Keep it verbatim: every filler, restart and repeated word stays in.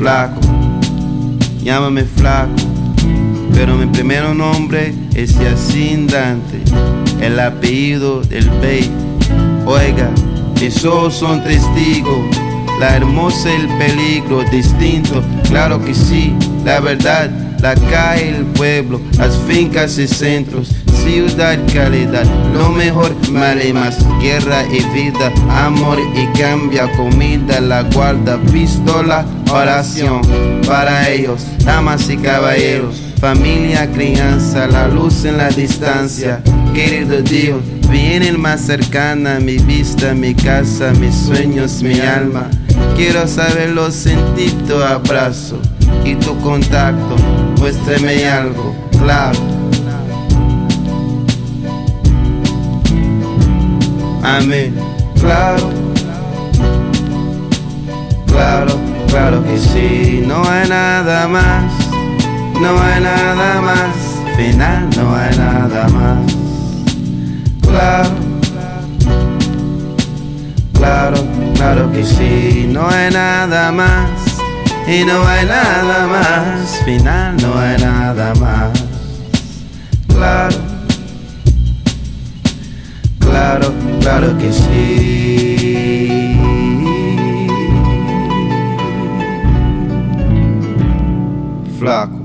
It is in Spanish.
flaco, llámame flaco, pero mi primer nombre es Yacine Dante, el apellido del Bey. Oiga, mis ojos son testigos, la hermosa y el peligro distinto, claro que sí, la verdad, la calle, el pueblo, las fincas y centros, ciudad, calidad, lo mejor, mal y más, guerra y vida, amor y cambia, comida, la guarda, pistola, oración, para ellos, damas y caballeros, familia, crianza, la luz en la distancia, querido Dios, vienen más cercana mi vista, mi casa, mis sueños, mi alma, quiero saberlo, sentir tu abrazo y tu contacto, muéstrame algo, claro. Amén, claro, claro, claro que sí. No hay nada más, no hay nada más, final no hay nada más. Claro, claro, claro que sí. No hay nada más y no hay nada más, final no hay nada más. Claro, claro, claro que sí. Flaco.